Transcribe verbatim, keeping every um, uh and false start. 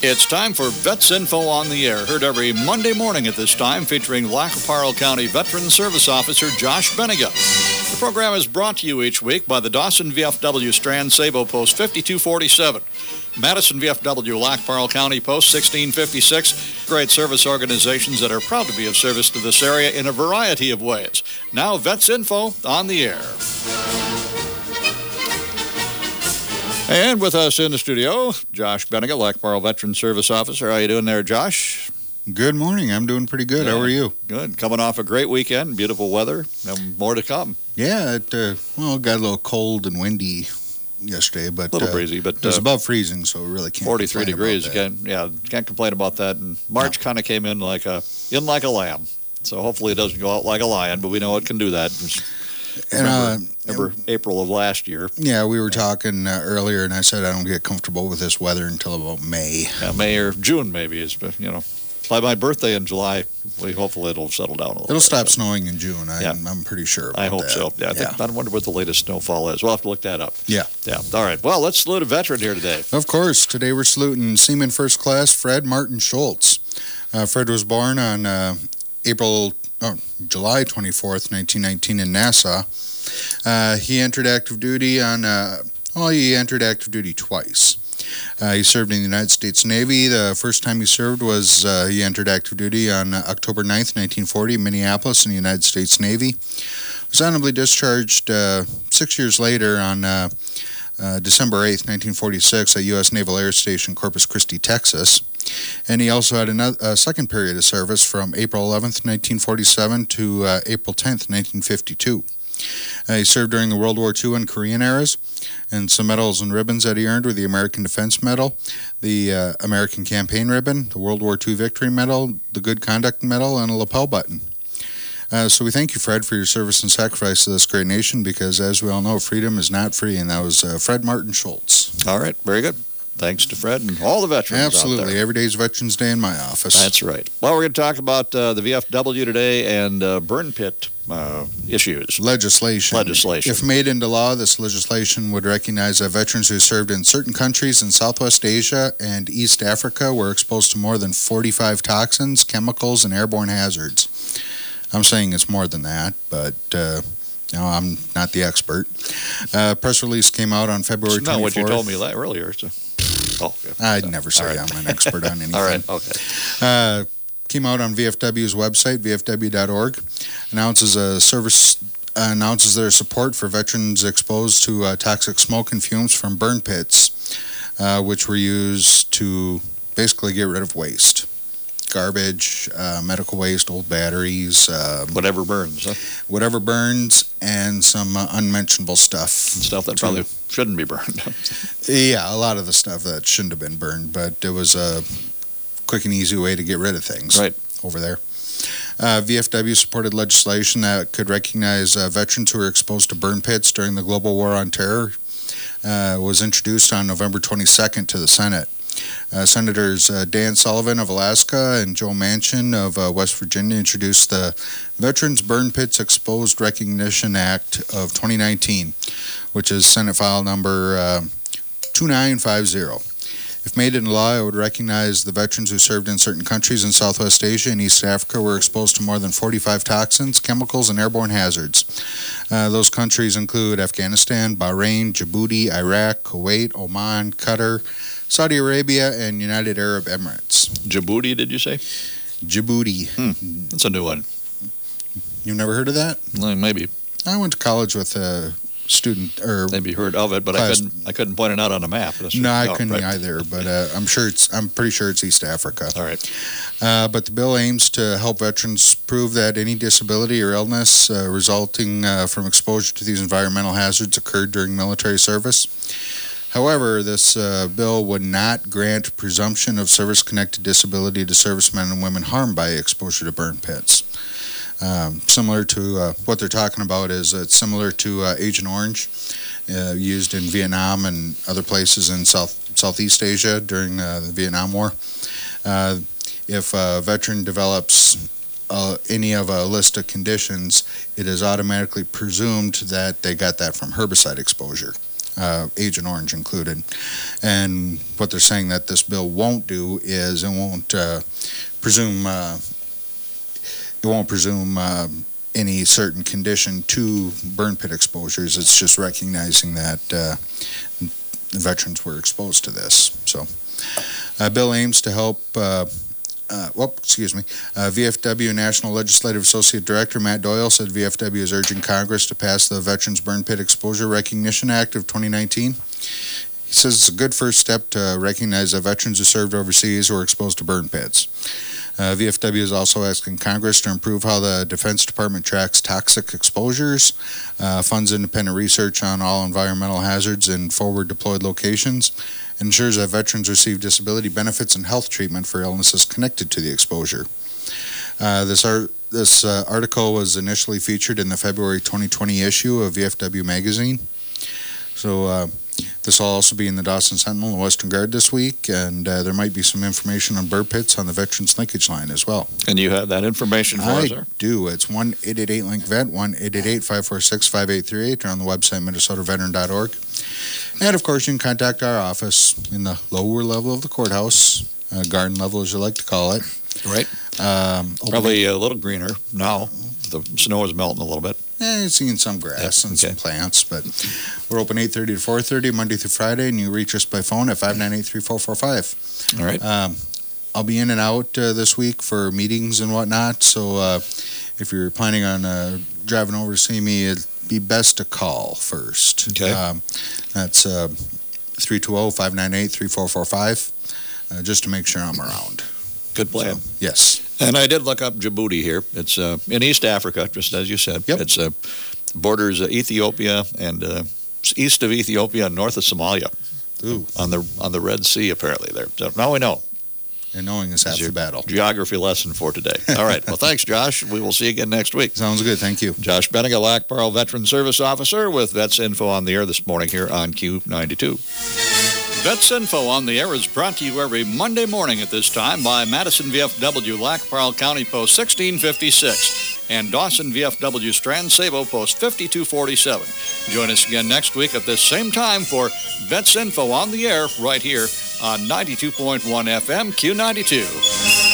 It's time for Vets Info on the Air, heard every Monday morning at this time, featuring Lac qui Parle County Veteran Service Officer Josh Benega. The program is brought to you each week by the Dawson V F W Strand Sabo Post fifty-two forty-seven, Madison V F W Lac qui Parle County Post sixteen fifty-six, great service organizations that are proud to be of service to this area in a variety of ways. Now, Vets Info on the Air. And with us in the studio, Josh Benega, Lac qui Parle Veteran Service Officer. How you doing there, Josh? Good morning. I'm doing pretty good. Yeah. How are you? Good. Coming off a great weekend, beautiful weather, and more to come. Yeah, it uh, well, got a little cold and windy yesterday, but a little uh, breezy, but it was uh, above freezing, so we really can't. Forty-three degrees. About Can't, yeah, can't complain about that. And March no. kind of came in like a in like a lamb, so hopefully it doesn't go out like a lion. But we know it can do that. And, uh, remember April of last year. Yeah, we were talking uh, earlier, and I said I don't get comfortable with this weather until about May. Yeah, May or June maybe is, you know. By my birthday in July, we hopefully it'll settle down a little It'll bit. stop so. snowing in June. I, yeah. I'm pretty sure about I hope that. so. Yeah, I, yeah. think, I wonder what the latest snowfall is. We'll have to look that up. Yeah. Yeah. All right. Well, let's salute a veteran here today. Of course. Today we're saluting Seaman First Class Fred Martin Schultz. Uh, Fred was born on uh, April, oh, July twenty-fourth, nineteen nineteen in Nassau. Uh, he entered active duty on, uh, well, he entered active duty twice. Uh, he served in the United States Navy. The first time he served was uh, he entered active duty on uh, October ninth, nineteen forty, in Minneapolis in the United States Navy. Was honorably discharged uh, six years later on uh, uh, December eighth, nineteen forty-six at U S Naval Air Station, Corpus Christi, Texas. And he also had another, a second period of service from April eleventh, nineteen forty-seven to uh, April tenth, nineteen fifty-two. Uh, he served during the World War Two and Korean eras, and some medals and ribbons that he earned were the American Defense Medal, the uh, American Campaign Ribbon, the World War Two Victory Medal, the Good Conduct Medal, and a lapel button. Uh, so we thank you, Fred, for your service and sacrifice to this great nation, because as we all know, freedom is not free, and that was uh, Fred Martin Schultz. All right, very good. Thanks to Fred and all the veterans Absolutely. out there. Every day is Veterans Day in my office. That's right. Well, we're going to talk about uh, the V F W today and uh, burn pit uh, issues. Legislation. Legislation. If made into law, this legislation would recognize that veterans who served in certain countries in Southwest Asia and East Africa were exposed to more than forty-five toxins, chemicals, and airborne hazards. I'm saying it's more than that, but uh, you know, I'm not the expert. Uh, press release came out on February twenty-fourth. It's not what you told me that earlier. So. Oh, okay. I'd so, never say right. I'm an expert on anything. All right, okay. Uh, came out on V F W's website, V F W dot org. Announces a service uh, announces their support for veterans exposed to uh, toxic smoke and fumes from burn pits, uh, which were used to basically get rid of waste. Garbage, uh, medical waste, old batteries. Uh, whatever burns. Huh? Whatever burns, and some uh, unmentionable stuff. Stuff that probably shouldn't be burned. Yeah, a lot of the stuff that shouldn't have been burned, but it was a quick and easy way to get rid of things right. over there. Uh, V F W supported legislation that could recognize uh, veterans who were exposed to burn pits during the global war on terror. Uh, was introduced on November twenty-second to the Senate. Uh, Senators uh, Dan Sullivan of Alaska and Joe Manchin of uh, West Virginia introduced the Veterans Burn Pits Exposed Recognition Act of twenty nineteen, which is Senate file number uh, two nine five zero. If made into law, it would recognize the veterans who served in certain countries in Southwest Asia and East Africa were exposed to more than forty-five toxins, chemicals, and airborne hazards. Uh, those countries include Afghanistan, Bahrain, Djibouti, Iraq, Kuwait, Oman, Qatar, Saudi Arabia, and United Arab Emirates. Djibouti, did you say? Djibouti. Hmm. That's a new one. You've never heard of that? Well, maybe. I went to college with a student, or maybe heard of it, but I couldn't. I couldn't point it out on a map. That's no, I oh, couldn't right. either. But uh, I'm sure it's. I'm pretty sure it's East Africa. All right. Uh, but the bill aims to help veterans prove that any disability or illness uh, resulting uh, from exposure to these environmental hazards occurred during military service. However, this uh, bill would not grant presumption of service-connected disability to servicemen and women harmed by exposure to burn pits. Um, similar to uh, what they're talking about is it's similar to uh, Agent Orange, uh, used in Vietnam and other places in South Southeast Asia during uh, the Vietnam War. Uh, if a veteran develops uh, any of a list of conditions, it is automatically presumed that they got that from herbicide exposure. uh, Agent Orange included. And what they're saying that this bill won't do is it won't uh, presume uh, it won't presume uh, any certain condition to burn pit exposures. It's just recognizing that uh, veterans were exposed to this. So, uh, bill aims to help. Uh, Uh, well, excuse me, uh, V F W National Legislative Associate Director Matt Doyle said V F W is urging Congress to pass the Veterans Burn Pit Exposure Recognition Act of twenty nineteen. He says it's a good first step to recognize that veterans who served overseas were exposed to burn pits. Uh, V F W is also asking Congress to improve how the Defense Department tracks toxic exposures, uh, funds independent research on all environmental hazards in forward deployed locations, ensures that veterans receive disability benefits and health treatment for illnesses connected to the exposure. Uh, this art, this uh, article was initially featured in the February twenty twenty issue of V F W magazine. So uh, this will also be in the Dawson Sentinel and Western Guard this week, and uh, there might be some information on burn pits on the Veterans Linkage Line as well. And you have that information for I us, sir? I do. It's one eight eight eight link vet, one eight eight eight, five four six, five eight three eight, or on the website minnesota veteran dot org. And, of course, you can contact our office in the lower level of the courthouse, uh, garden level as you like to call it. Right. Um, Probably a little greener now. The snow is melting a little bit. Eh, you're seeing some grass Yeah, and okay. some plants, but we're open eight thirty to four thirty, Monday through Friday, and you reach us by phone at five nine eight, three four four five. All right. Um, I'll be in and out uh, this week for meetings and whatnot, so uh, if you're planning on uh, driving over to see me, it'd be best to call first. Okay. Um, that's uh, three two zero, five nine eight, three four four five, uh, just to make sure I'm around. Good plan. So, yes. And I did look up Djibouti here. It's uh, in East Africa, just as you said. Yep. It's uh, borders uh, Ethiopia and uh, east of Ethiopia and north of Somalia. Ooh. On the on the Red Sea, apparently. There. So now we know. And knowing is half That's your the battle. Geography lesson for today. All right. Well, thanks, Josh. We will see you again next week. Sounds good. Thank you. Josh Benega, Lac Parle Veteran Service Officer with Vets Info on the Air this morning here on Q ninety-two. Vets Info on the Air is brought to you every Monday morning at this time by Madison V F W, Lac Parle County Post sixteen fifty-six, and Dawson V F W, Strand Sabo Post fifty-two forty-seven. Join us again next week at this same time for Vets Info on the Air right here on ninety-two point one F M Q ninety-two.